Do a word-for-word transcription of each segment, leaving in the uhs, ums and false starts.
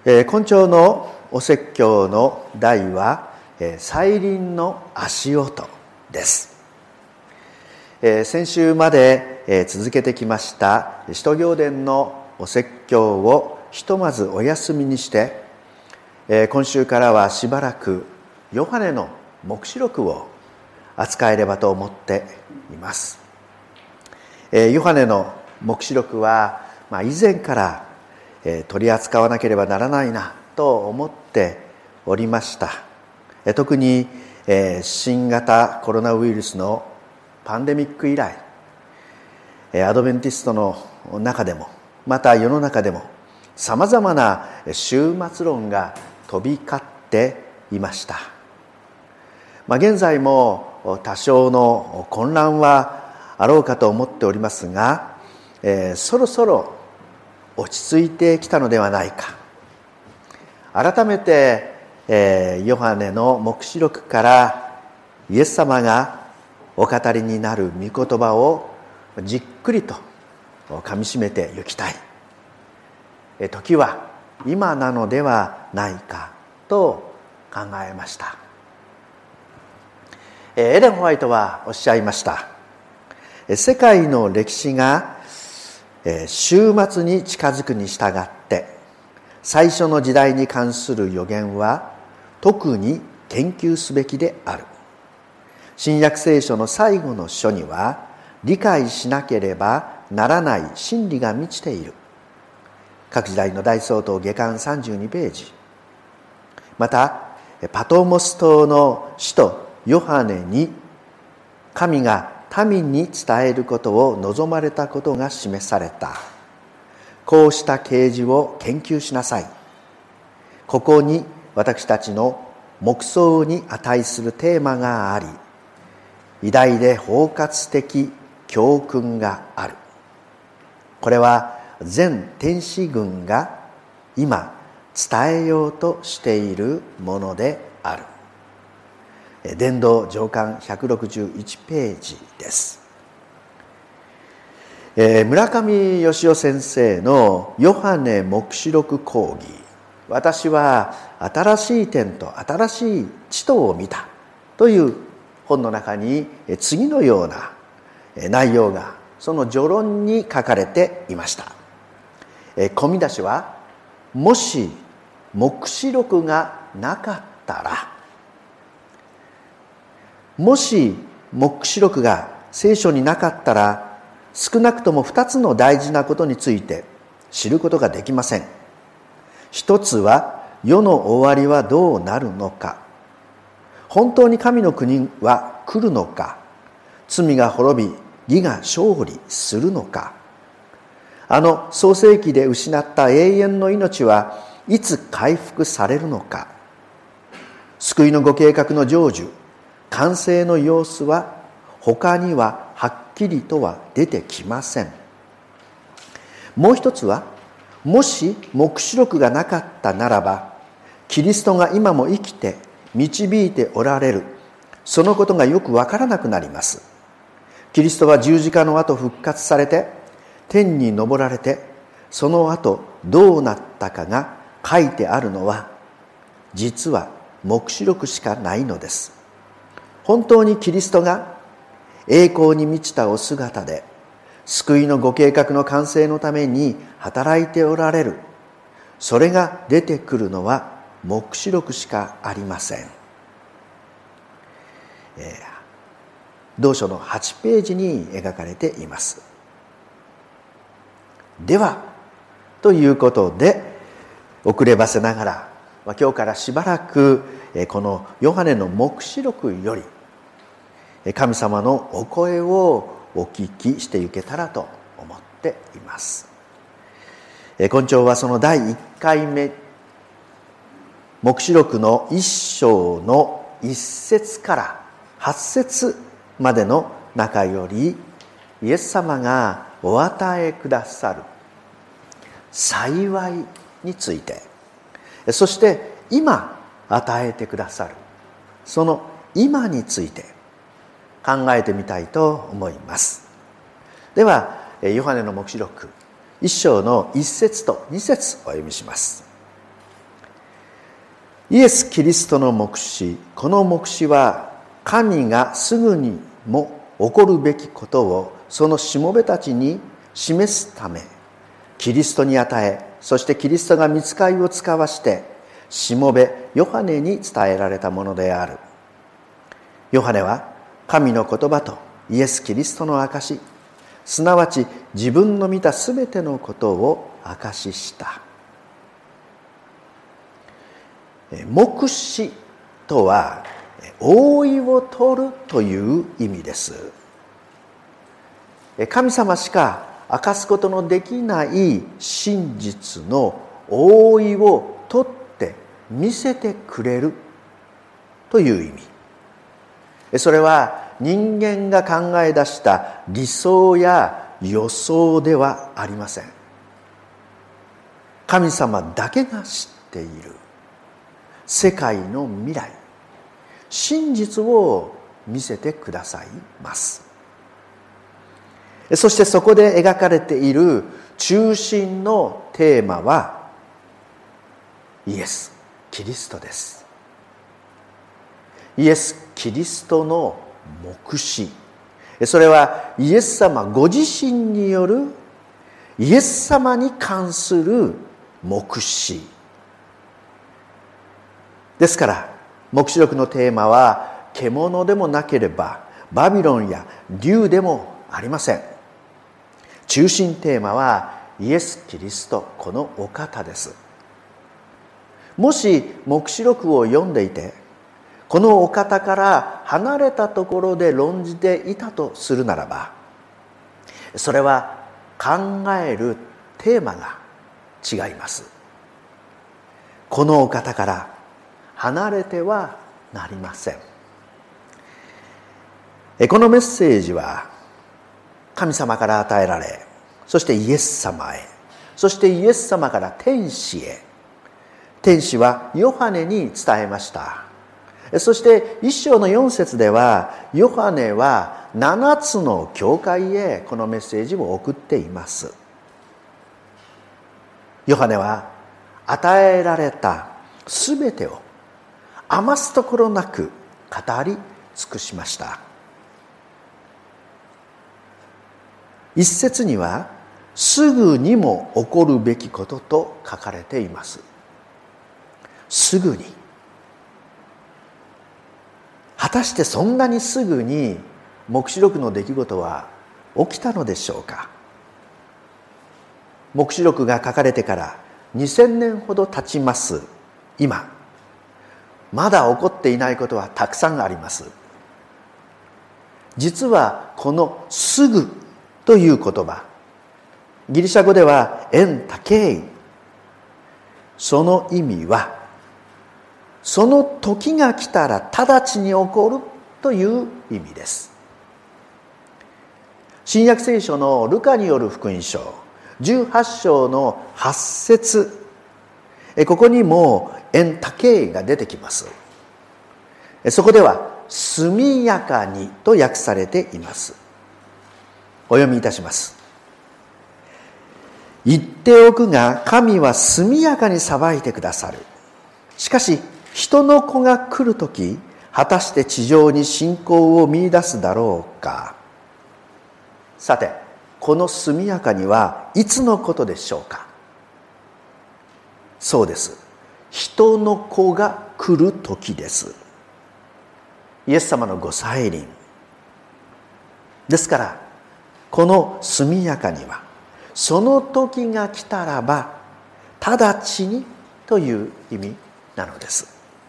えー、今朝のお説教の題は、えー、再臨の足音です。えー、先週まで、えー、続けてきました使徒行伝のお説教をひとまずお休みにして、えー、今週からはしばらくヨハネの黙示録を扱えればと思っています。えー、ヨハネの黙示録は、まあ、以前から取り扱わなければならないなと思っておりました。特に新型コロナウイルスのパンデミック以来、アドベンティストの中でもまた世の中でもさまざまな終末論が飛び交っていました。まあ、現在も多少の混乱はあろうかと思っておりますが、えー、そろそろ落ち着いてきたのではないか。改めて、えー、ヨハネの黙示録からイエス様がお語りになる御言葉をじっくりとかみしめてゆきたい。え時は今なのではないかと考えました。エレン・ホワイトはおっしゃいました。世界の歴史が終末に近づくに従って最初の時代に関する予言は特に研究すべきである。新約聖書の最後の書には理解しなければならない真理が満ちている。各時代の大総統下巻さんじゅうにページ。またパトモス島の使徒ヨハネに神が民に伝えることを望まれたことが示された。こうした啓示を研究しなさい。ここに私たちの黙想に値するテーマがあり、偉大で包括的教訓がある。これは全天使軍が今伝えようとしているものである。伝道上巻ひゃくろくじゅういちページです。えー、村上義夫先生のヨハネ黙示録講義、私は新しい天と新しい地とを見たという本の中に次のような内容がその序論に書かれていました。えー、込み出しは、もし黙示録がなかったら、もし黙示録が聖書になかったら、少なくとも二つの大事なことについて知ることができません。一つは世の終わりはどうなるのか、本当に神の国は来るのか、罪が滅び義が勝利するのか、あの創世記で失った永遠の命はいつ回復されるのか、救いのご計画の成就、完成の様子は他にははっきりとは出てきません。もう一つは、もし黙示録がなかったならば、キリストが今も生きて導いておられる、そのことがよくわからなくなります。キリストは十字架の後復活されて天に昇られて、その後どうなったかが書いてあるのは実は黙示録しかないのです。本当にキリストが栄光に満ちたお姿で救いのご計画の完成のために働いておられる、それが出てくるのは黙示録しかありません。えー、同書のはちページに描かれています。ではということで、遅ればせながら、今日からしばらくこのヨハネの黙示録より神様のお声をお聞きしていけたらと思っています。今朝はそのだいいっかいめ、黙示録の一章の一節から八節までの中より、イエス様がお与えくださる幸いについて、そして今与えてくださるその今について考えてみたいと思います。ではヨハネの黙示録一章の一節と二節お読みします。 イエス・キリストの黙示、この黙示は神がすぐにも起こるべきことをそのしもべたちに示すため、キリストに与え、そしてキリストが御使いを使わしてしもべヨハネに伝えられたものである。ヨハネは神の言葉とイエス・キリストの証し、すなわち自分の見たすべてのことを証しした。黙示とは覆いを取るという意味です。神様しか明かすことのできない真実の覆いを取って見せてくれるという意味。それは人間が考え出した理想や予想ではありません。神様だけが知っている世界の未来、真実を見せてくださいます。そしてそこで描かれている中心のテーマはイエス・キリストです。イエス・キリストの黙示、それはイエス様ご自身によるイエス様に関する黙示ですから、黙示録のテーマは獣でもなければバビロンや竜でもありません。中心テーマはイエス・キリスト、このお方です。もし黙示録を読んでいてこのお方から離れたところで論じていたとするならば、それは考えるテーマが違います。このお方から離れてはなりません。このメッセージは神様から与えられ、そしてイエス様へ、そしてイエス様から天使へ、天使はヨハネに伝えました。そして一章の四節ではヨハネは七つの教会へこのメッセージを送っています。ヨハネは与えられたすべてを余すところなく語り尽くしました。一節にはすぐにも起こるべきことと書かれています。すぐに。果たしてそんなにすぐに黙示録の出来事は起きたのでしょうか。黙示録が書かれてからにせんねんほど経ちます今、まだ起こっていないことはたくさんあります。実はこのすぐという言葉、ギリシャ語ではエンタケイ、その意味はその時が来たら直ちに起こるという意味です。新約聖書のルカによる福音書じゅうはち章のはち節、ここにもエンタケイが出てきます。そこでは速やかにと訳されています。お読みいたします。言っておくが神は速やかに裁いてくださる。しかし人の子が来るとき、果たして地上に信仰を見出すだろうか。さて、この速やかにはいつのことでしょうか。そうです。人の子が来るときです。イエス様のご再臨。ですから、この速やかには、その時が来たらば、直ちにという意味なのです。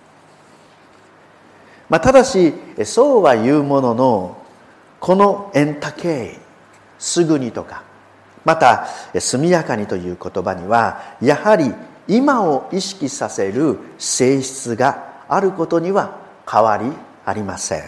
まあ、ただしそうは言うものの、このエンタケイ、すぐにとかまた速やかにという言葉にはやはり今を意識させる性質があることには変わりありません。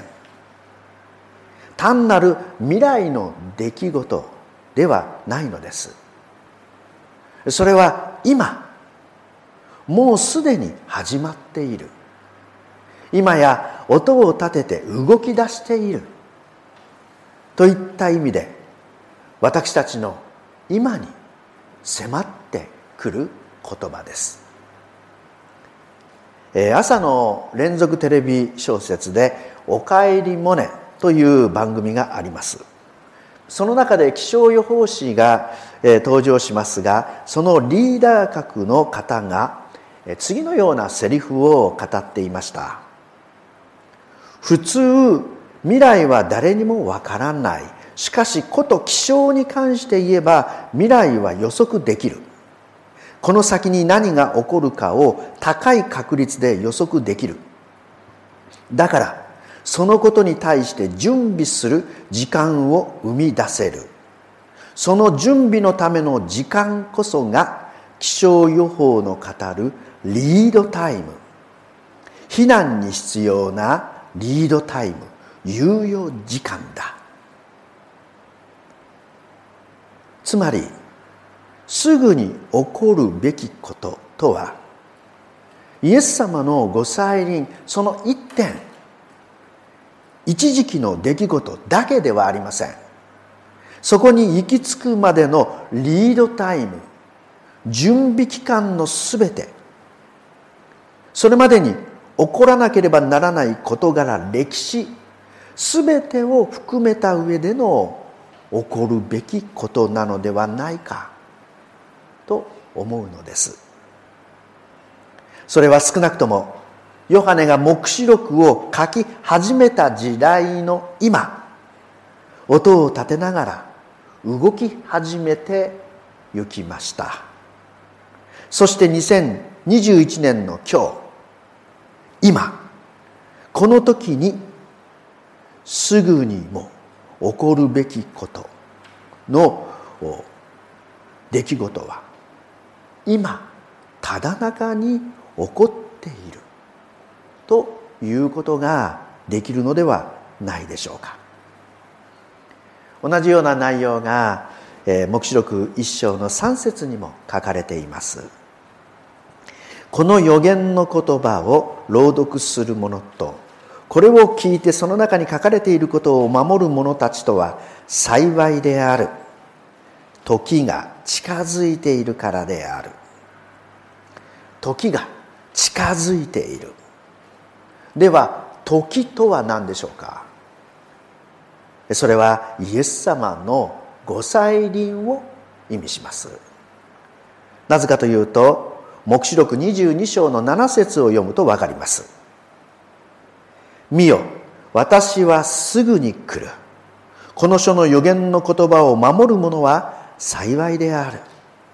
単なる未来の出来事ではないのです。それは今もうすでに始まっている、今や音を立てて動き出しているといった意味で、私たちの今に迫ってくる言葉です。 朝の連続テレビ小説で「おかえりモネ」という番組があります。その中で気象予報士が登場しますが、そのリーダー格の方が次のようなセリフを語っていました。普通、未来は誰にもわからない。しかし、こと気象に関して言えば、未来は予測できる。この先に何が起こるかを高い確率で予測できる。だから、そのことに対して準備する時間を生み出せる。その準備のための時間こそが気象予報の語るリードタイム。避難に必要なリードタイム、猶予時間だ。つまり、すぐに起こるべきこととは、イエス様のご再臨、その一点、一時期の出来事だけではありません。そこに行き着くまでのリードタイム、準備期間のすべて、それまでに起こらなければならない事柄、歴史、すべてを含めた上での起こるべきことなのではないかと思うのです。それは少なくともヨハネが黙示録を書き始めた時代の今、音を立てながら動き始めてゆきました。そしてにせんにじゅういちねんの今日、今、この時にすぐにも起こるべきことの出来事は今ただ中に起こっているということができるのではないでしょうか。同じような内容が、えー、黙示録一章の三節にも書かれています。この預言の言葉を朗読する者と、これを聞いてその中に書かれていることを守る者たちとは幸いである。時が近づいているからである。時が近づいている。では、時とは何でしょうか。それはイエス様のご再臨を意味します。なぜかというと、黙示録にじゅうに章のなな節を読むとわかります。見よ、私はすぐに来る。この書の預言の言葉を守る者は幸いである。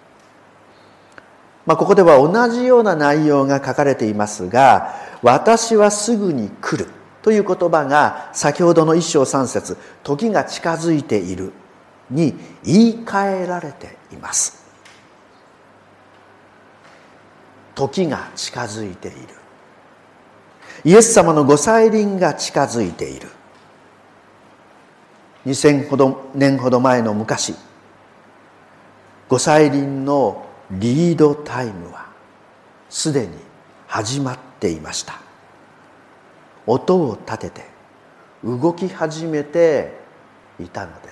まあ、ここでは同じような内容が書かれていますが、私はすぐに来るという言葉が先ほどの一章三節、時が近づいているに言い換えられています。時が近づいている。イエス様のご再臨が近づいている。にせんねんほど前の昔、ご再臨のリードタイムはすでに始まっていました。音を立てて動き始めていたのです。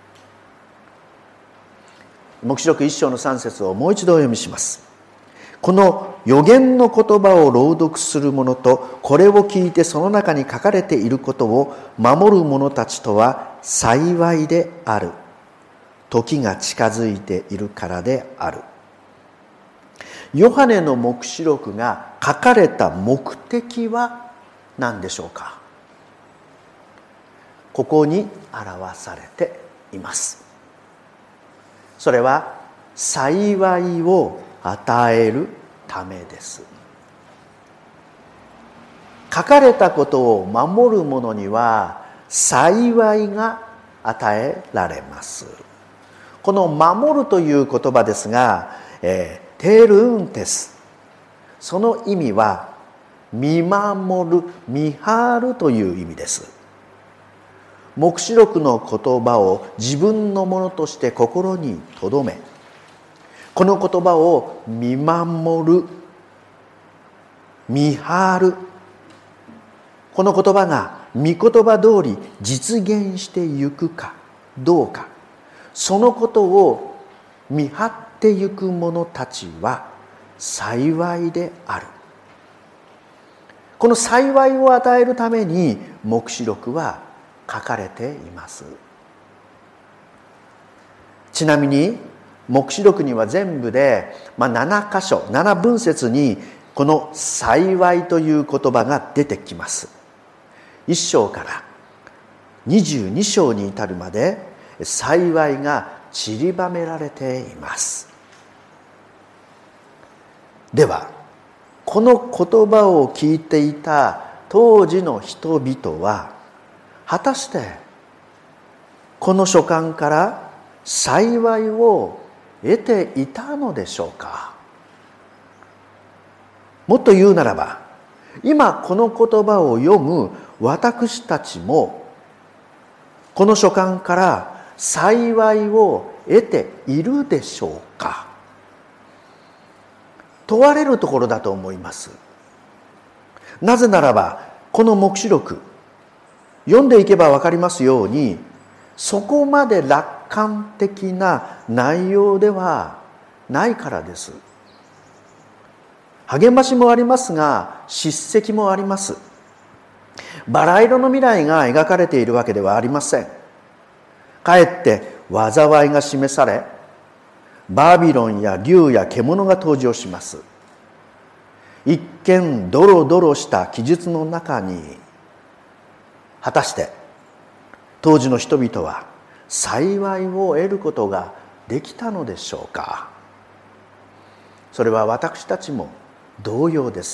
黙示録一章の三節をもう一度お読みします。この預言の言葉を朗読する者と、これを聞いてその中に書かれていることを守る者たちとは幸いである。時が近づいているからである。ヨハネの黙示録が書かれた目的は何でしょうか。ここに表されています。それは幸いを与えるためです。書かれたことを守る者には幸いが与えられます。この守るという言葉ですが、えー、テルンテス、その意味は見守る、見張るという意味です。黙示録の言葉を自分のものとして心に留め、この言葉を見守る、見張る、この言葉が御言葉通り実現してゆくかどうか、そのことを見張ってゆく者たちは幸いであるこの幸いを与えるために黙示録は書かれています。ちなみに黙示録には全部で、まあ、なな箇所なな文節にこの幸いという言葉が出てきます。いっ章からにじゅうに章に至るまで幸いが散りばめられています。ではこの言葉を聞いていた当時の人々は果たしてこの書簡から幸いを得ていたのでしょうか。もっと言うならば、今この言葉を読む私たちもこの書簡から幸いを得ているでしょうか。問われるところだと思います。なぜならばこの黙示録読んでいけば分かりますように、そこまで楽観的な内容ではないからです。励ましもありますが叱責もあります。バラ色の未来が描かれているわけではありません。かえって災いが示され、バビロンや竜や獣が登場します。一見ドロドロした記述の中に、果たして当時の人々は幸いを得ることができたのでしょうか。それは私たちも同様です。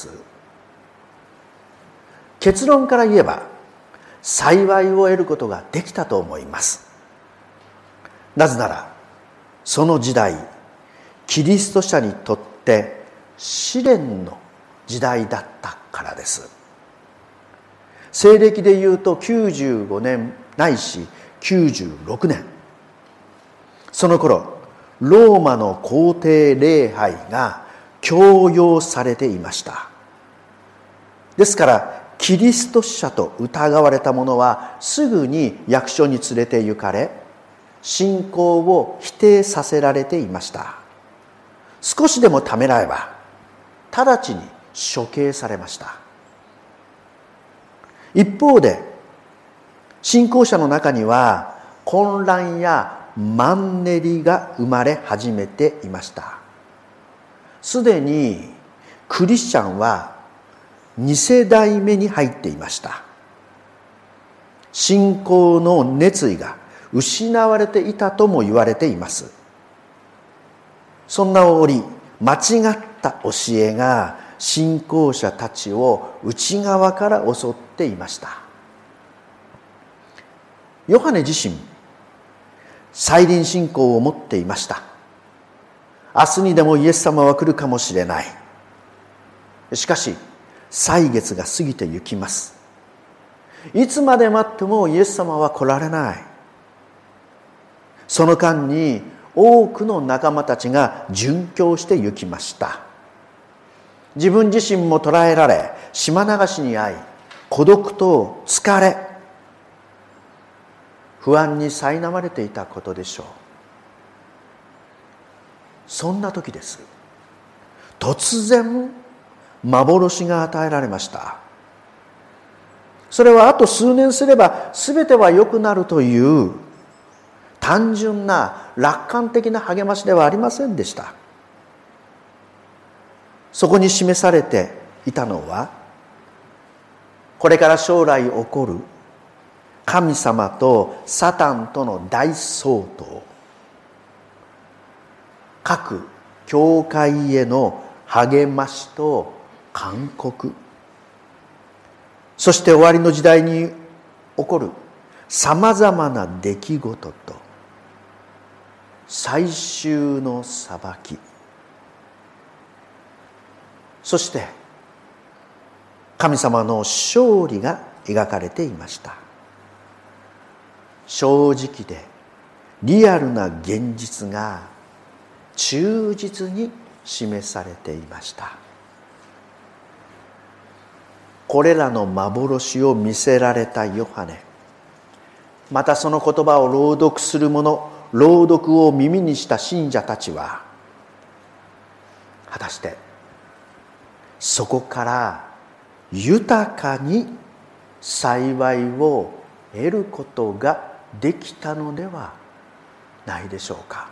結論から言えば幸いを得ることができたと思います。なぜならその時代、キリスト者にとって試練の時代だったからです。西暦でいうときゅうじゅうごねんないしきゅうじゅうろくねん、その頃ローマの皇帝礼拝が強要されていました。ですからキリスト者と疑われた者はすぐに役所に連れて行かれ、信仰を否定させられていました。少しでもためらえば直ちに処刑されました。一方で信仰者の中には混乱やマンネリが生まれ始めていました。すでにクリスチャンはに世代目に入っていました。信仰の熱意が失われていたとも言われています。そんな折、間違った教えが信仰者たちを内側から襲っていました。ヨハネ自身、再臨信仰を持っていました。明日にでもイエス様は来るかもしれない。しかし歳月が過ぎてゆきます。いつまで待ってもイエス様は来られない。その間に多くの仲間たちが殉教してゆきました。自分自身も捕らえられ、島流しに遭い、孤独と疲れ、不安に苛まれていたことでしょう。そんな時です。突然幻が与えられました。それはあと数年すれば全ては良くなるという単純な楽観的な励ましではありませんでした。そこに示されていたのは、これから将来起こる神様とサタンとの大争闘、各教会への励ましと勧告、そして終わりの時代に起こるさまざまな出来事と最終の裁き、そして神様の勝利が描かれていました。正直でリアルな現実が忠実に示されていました。これらの幻を見せられたヨハネ、またその言葉を朗読する者、朗読を耳にした信者たちは、果たしてそこから豊かに幸いを得ることができたのではないでしょうか。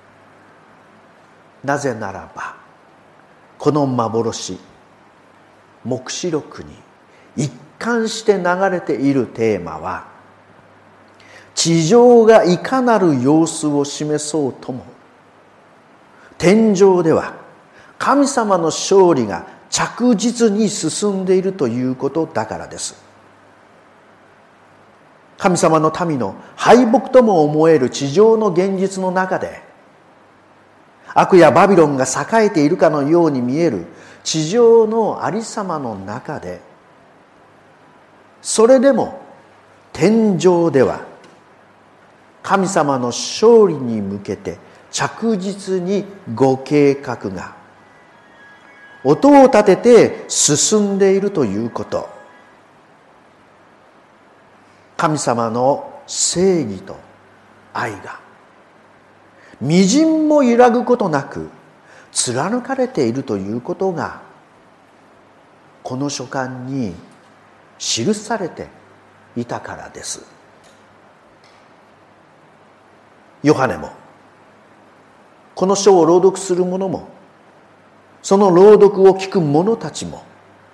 なぜならば、この幻、黙示録に一貫して流れているテーマは、地上がいかなる様子を示そうとも、天上では神様の勝利が着実に進んでいるということだからです。神様の民の敗北とも思える地上の現実の中で、悪やバビロンが栄えているかのように見える地上のありさまの中で、それでも天上では神様の勝利に向けて着実にご計画が音を立てて進んでいるということ、神様の正義と愛がみじんも揺らぐことなく貫かれているということが、この書簡に記されていたからです。ヨハネも、この書を朗読する者も、その朗読を聞く者たちも、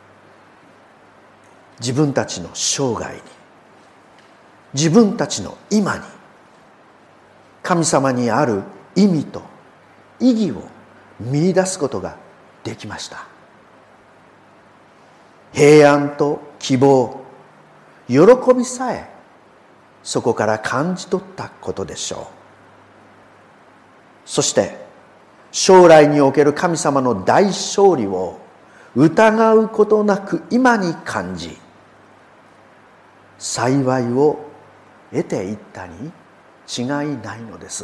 自分たちの生涯に、自分たちの今に、神様にある意味と意義を見出すことができました。平安と希望、喜びさえそこから感じ取ったことでしょう。そして将来における神様の大勝利を疑うことなく今に感じ、幸いを得ていったに違いないのです。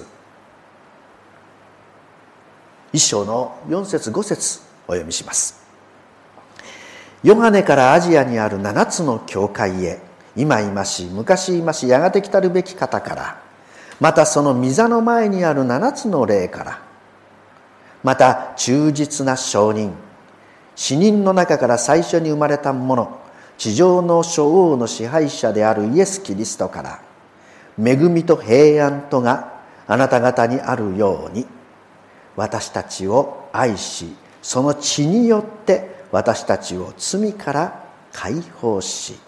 一章のよん節ご節お読みします。ヨハネからアジアにある七つの教会へ、今いまし、昔いまし、やがて来たるべき方から、またその御座の前にある七つの霊から、また忠実な証人、死人の中から最初に生まれた者、地上の諸王の支配者であるイエス・キリストから、恵みと平安とがあなた方にあるように、私たちを愛し、その血によって私たちを罪から解放し、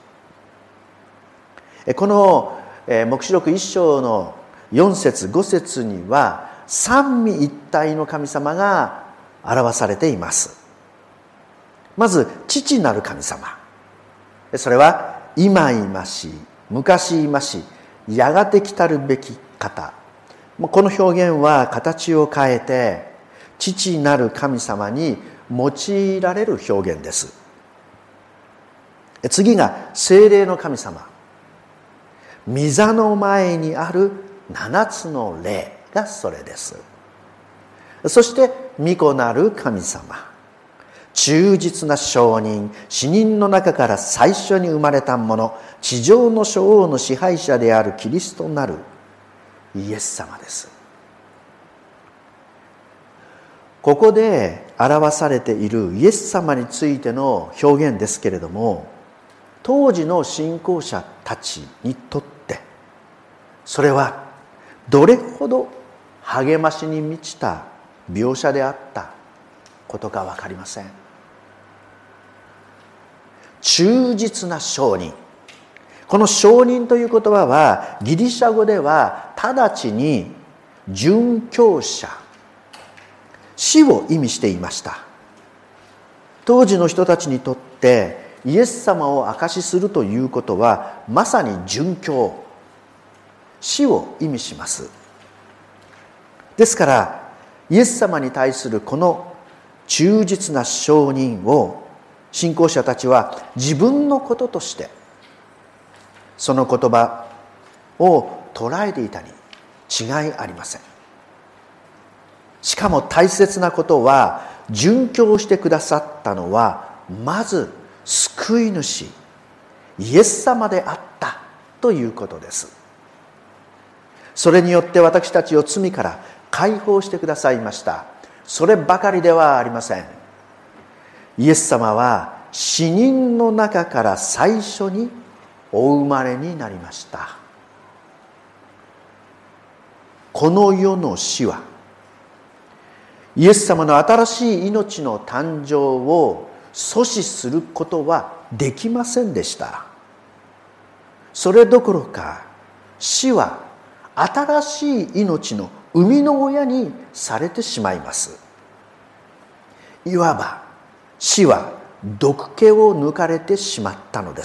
この黙示録一章のよん節ご節には三位一体の神様が表されています。まず父なる神様、それは今いまし、昔いまし、やがて来たるべき方。この表現は形を変えて父なる神様に用いられる表現です。次が聖霊の神様、御座の前にある七つの霊がそれです。そして御子なる神様、忠実な証人、死人の中から最初に生まれた者、地上の諸王の支配者であるキリストなるイエス様です。ここで表されているイエス様についての表現ですけれども、当時の信仰者たちにとってそれはどれほど励ましに満ちた描写であったことか分かりません。忠実な証人、この証人という言葉はギリシャ語では直ちに殉教者、死を意味していました。当時の人たちにとってイエス様を証しするということはまさに殉教、死を意味します。ですからイエス様に対するこの忠実な証人を信仰者たちは自分のこととしてその言葉を捉えていたに違いありません。しかも大切なことは、殉教してくださったのはまず救い主イエス様であったということです。それによって私たちを罪から解放してくださいました。そればかりではありません。イエス様は死人の中から最初にお生まれになりました。この世の死はイエス様の新しい命の誕生を阻止することはできませんでした。それどころか死は新しい命の生みの親にされてしまいます。いわば死は毒気を抜かれてしまったのです。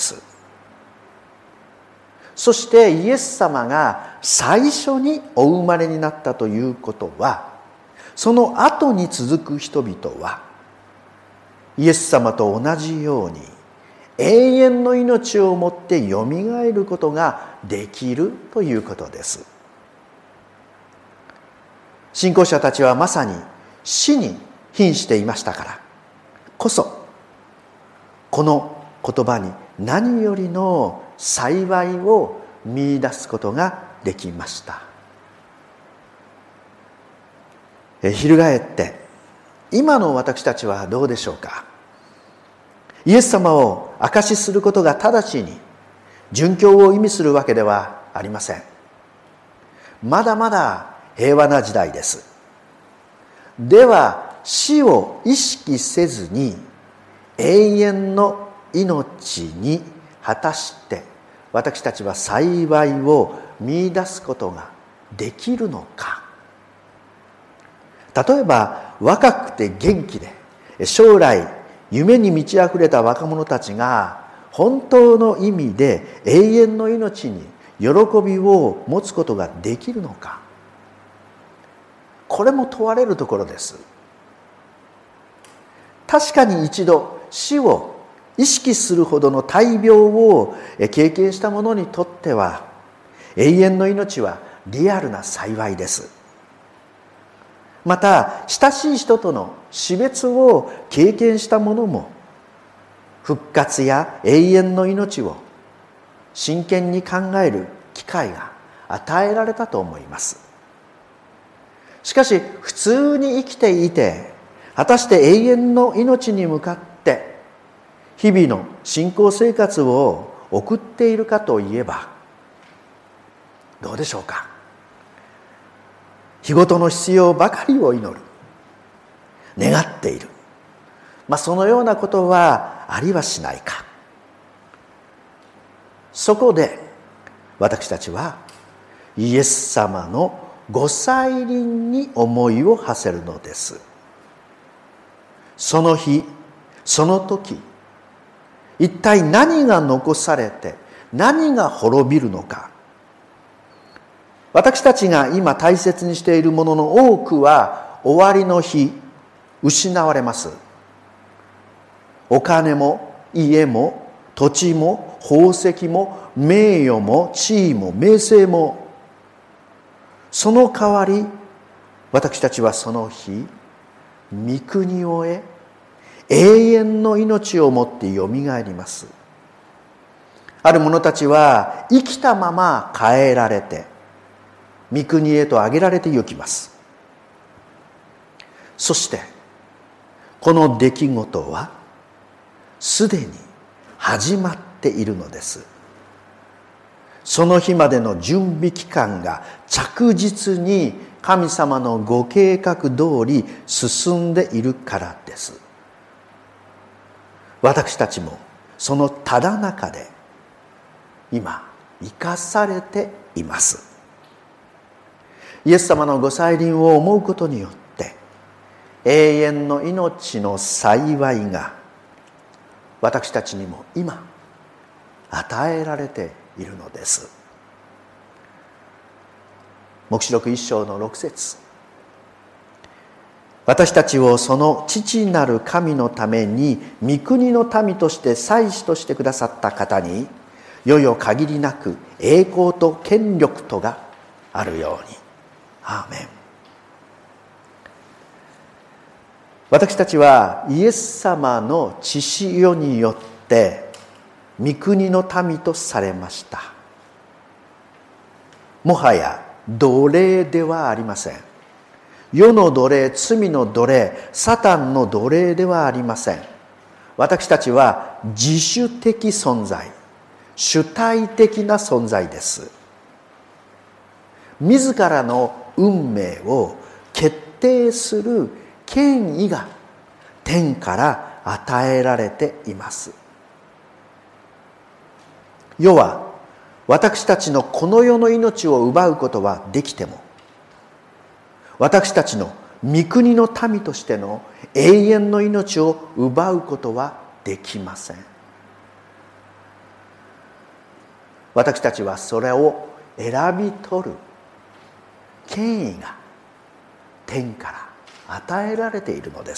そしてイエス様が最初にお生まれになったということは、その後に続く人々はイエス様と同じように永遠の命をもってよみがえることができるということです。信仰者たちはまさに死に瀕していましたからこそ、この言葉に何よりの幸いを見出すことができました。え翻って今の私たちはどうでしょうか。イエス様を証しすることが直ちに殉教を意味するわけではありません。まだまだ平和な時代です。では死を意識せずに永遠の命に果たして私たちは幸いを見出すことができるのか。例えば若くて元気で将来夢に満ち溢れた若者たちが本当の意味で永遠の命に喜びを持つことができるのか。これも問われるところです。確かに一度死を意識するほどの大病を経験した者にとっては永遠の命はリアルな幸いです。また親しい人との死別を経験した者も復活や永遠の命を真剣に考える機会が与えられたと思います。しかし普通に生きていて果たして永遠の命に向かって日々の信仰生活を送っているかといえばどうでしょうか。日ごとの必要ばかりを祈る、願っている、まあ、そのようなことはありはしないか。そこで私たちはイエス様のご再臨に思いを馳せるのです。その日その時、一体何が残されて何が滅びるのか。私たちが今大切にしているものの多くは終わりの日失われます。お金も家も土地も宝石も名誉も地位も名声も、その代わり私たちはその日御国を得永遠の命をもってよみがえります。ある者たちは生きたまま変えられて御国へと上げられて行きます。そしてこの出来事はすでに始まっているのです。その日までの準備期間が着実に神様のご計画通り進んでいるからです。私たちもそのただ中で今生かされています。イエス様のご再臨を思うことによって永遠の命の幸いが私たちにも今与えられているのです。黙示録一章の六節、私たちをその父なる神のために御国の民として祭司としてくださった方にいよいよ限りなく栄光と権力とがあるように。アーメン。私たちはイエス様の血潮によって御国の民とされました。もはや奴隷ではありません。世の奴隷、罪の奴隷、サタンの奴隷ではありません。 私たちは自主的存在、主体的な存在です。自らの運命を決定する権威が天から与えられています。世は私たちのこの世の命を奪うことはできても、私たちの御国の民としての永遠の命を奪うことはできません。私たちはそれを選び取る権威が天から与えられているのです。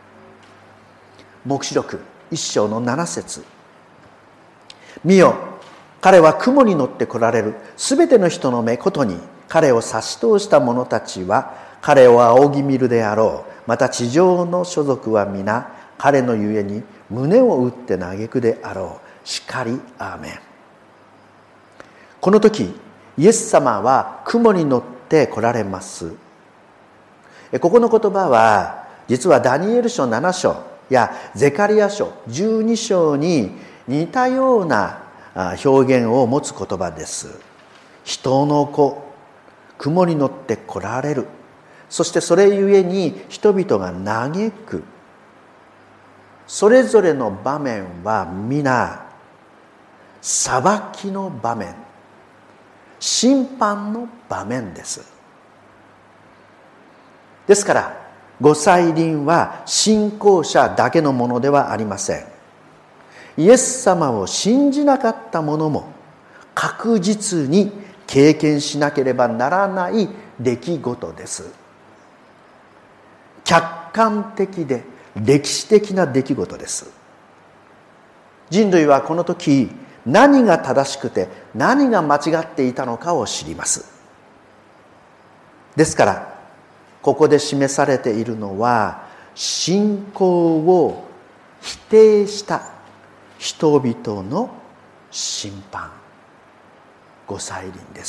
黙示録一章の七節。見よ、彼は雲に乗って来られる。すべての人の目ことに彼を差し通した者たちは彼を仰ぎ見るであろう。また地上の所属は皆彼のゆえに胸を打って嘆くであろう。しかりアーメン。この時イエス様は雲に乗って来られます。ここの言葉は実はダニエル書なな章やゼカリア書じゅうに章に似たような表現を持つ言葉です。人の子、雲に乗って来られる。そしてそれゆえに人々が嘆く。それぞれの場面は皆裁きの場面、審判の場面です。ですから御再臨は信仰者だけのものではありません。イエス様を信じなかった者も確実に経験しなければならない出来事です。客観的で歴史的な出来事です。人類はこの時何が正しくて何が間違っていたのかを知ります。ですからここで示されているのは信仰を否定した人々の審判、御再臨です。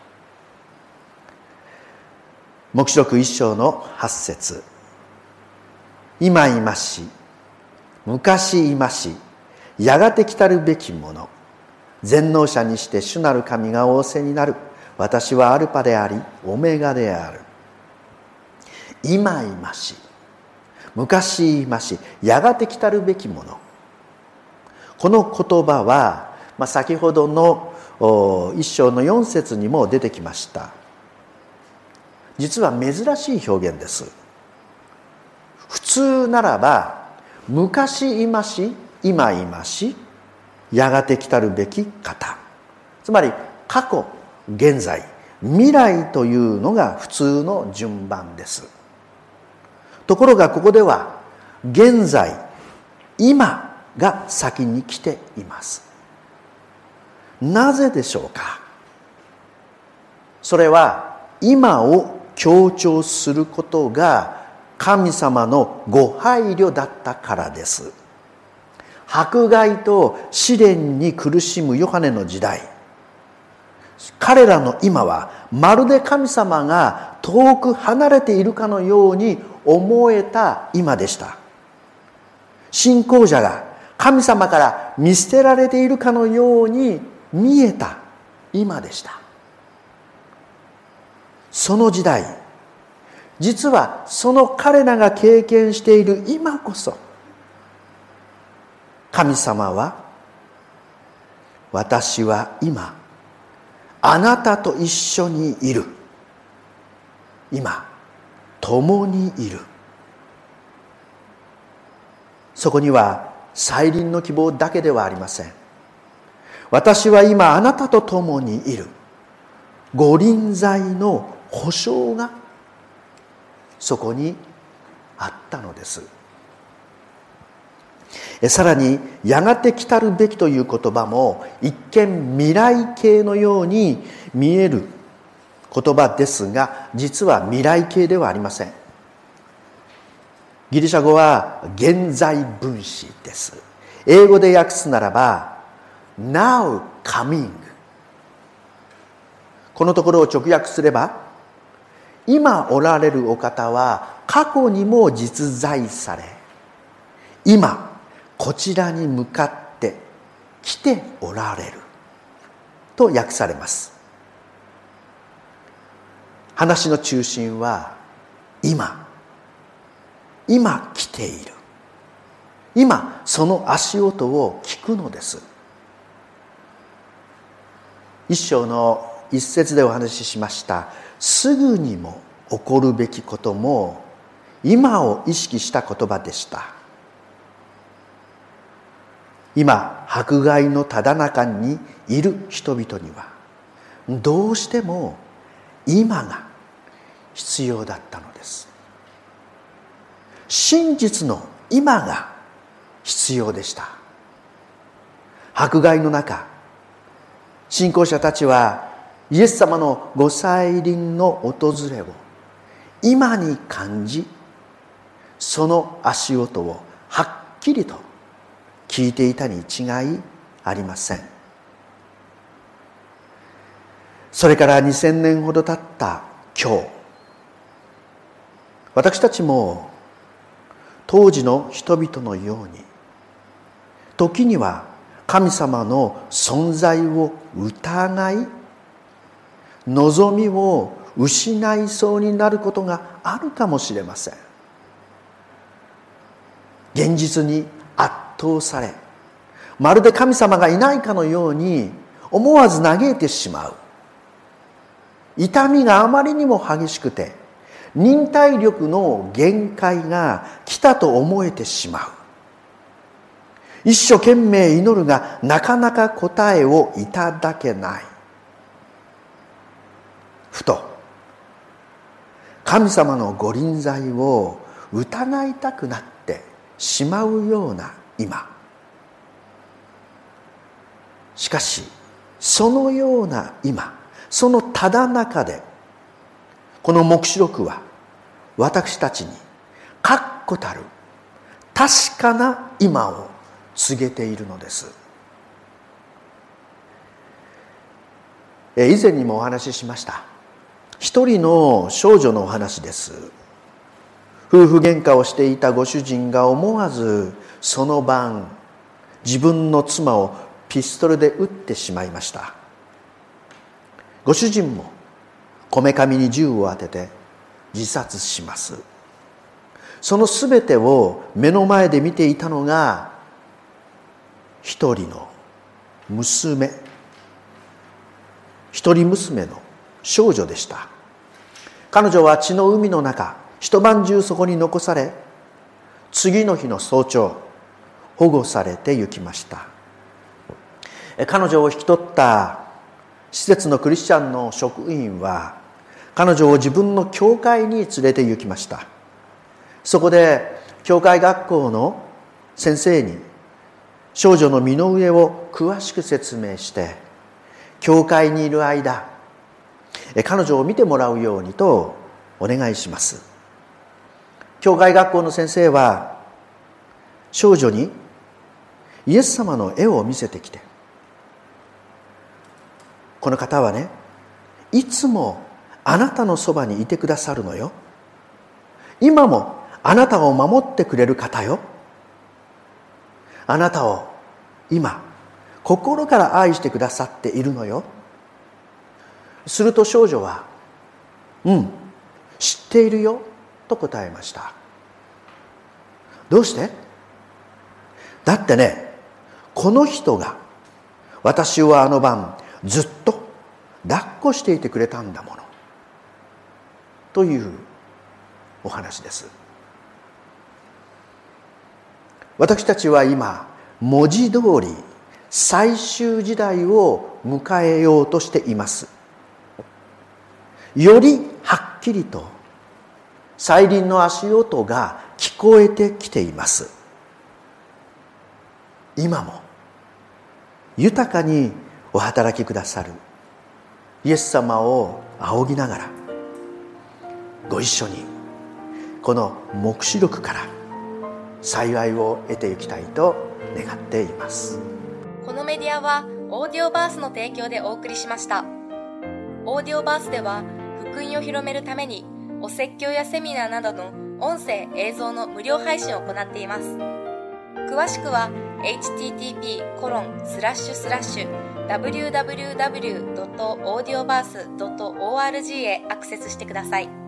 黙示録一章の八節。今いまし、昔いまし、やがて来たるべきもの、全能者にして主なる神が仰せになる。私はアルパでありオメガである。今いまし、昔いまし、やがて来たるべきもの。この言葉は、まあ、先ほどの一章の四節にも出てきました。実は珍しい表現です。普通ならば昔いまし、今いまし、やがて来たるべき方。つまり過去、現在、未来というのが普通の順番です。ところがここでは現在、今が先に来ています。なぜでしょうか。それは今を強調することが神様のご配慮だったからです。迫害と試練に苦しむヨハネの時代、彼らの今はまるで神様が遠く離れているかのように思えた今でした。信仰者が神様から見捨てられているかのように見えた今でした。その時代、実はその彼らが経験している今こそ、神様は、私は今あなたと一緒にいる、今共にいる。そこには再臨の希望だけではありません。私は今あなたと共にいる、御臨在の保証がそこにあったのです。さらに、やがて来たるべきという言葉も一見未来形のように見える言葉ですが、実は未来形ではありません。ギリシャ語は現在分詞です。英語で訳すならば Now coming。 このところを直訳すれば、今おられるお方は過去にも実在され、今こちらに向かって来ておられると訳されます。話の中心は今、今来ている。今その足音を聞くのです。一章の一節でお話ししました、すぐにも起こるべきことも今を意識した言葉でした。今迫害のただ中にいる人々にはどうしても今が必要だったのです。真実の今が必要でした。迫害の中、信仰者たちはイエス様のご再臨の訪れを今に感じ、その足音をはっきりと聞いていたに違いありません。それからにせんねんほど経った今日、私たちも当時の人々のように、時には神様の存在を疑い、望みを失いそうになることがあるかもしれません。現実に圧倒され、まるで神様がいないかのように思わず嘆いてしまう。痛みがあまりにも激しくて、忍耐力の限界が来たと思えてしまう。一生懸命祈るがなかなか答えをいただけない。ふと神様のご臨在を疑いたくなってしまうような今。しかしそのような今、そのただ中でこの黙示録は私たちに確固たる確かな今を告げているのです。以前にもお話ししました一人の少女のお話です。夫婦喧嘩をしていたご主人が思わずその晩自分の妻をピストルで撃ってしまいました。ご主人もこめかみに銃を当てて自殺します。そのすべてを目の前で見ていたのが一人の娘、一人娘の少女でした。彼女は血の海の中、一晩中そこに残され、次の日の早朝保護されて行きました。彼女を引き取った施設のクリスチャンの職員は彼女を自分の教会に連れて行きました。そこで教会学校の先生に少女の身の上を詳しく説明して、教会にいる間彼女を見てもらうようにとお願いします。教会学校の先生は少女にイエス様の絵を見せてきて、この方はね、いつもあなたのそばにいてくださるのよ。今もあなたを守ってくれる方よ。あなたを今心から愛してくださっているのよ。すると少女は、うん、知っているよと答えました。どうして？だってね、この人が私をあの晩ずっと抱っこしていてくれたんだものというお話です。私たちは今文字通り最終時代を迎えようとしています。よりはっきりと再臨の足音が聞こえてきています。今も豊かにお働きくださるイエス様を仰ぎながら、ご一緒にこの黙示録から幸いを得ていきたいと願っています。 このメディアはオーディオバースの提供でお送りしました。オーディオバースでは福音を広めるためにお説教やセミナーなどの音声・映像の無料配信を行っています。 詳しくは エイチティーティーピーコロンスラッシュスラッシュダブリューダブリューダブリュードットオーディオバースドットオーアールジー へアクセスしてください。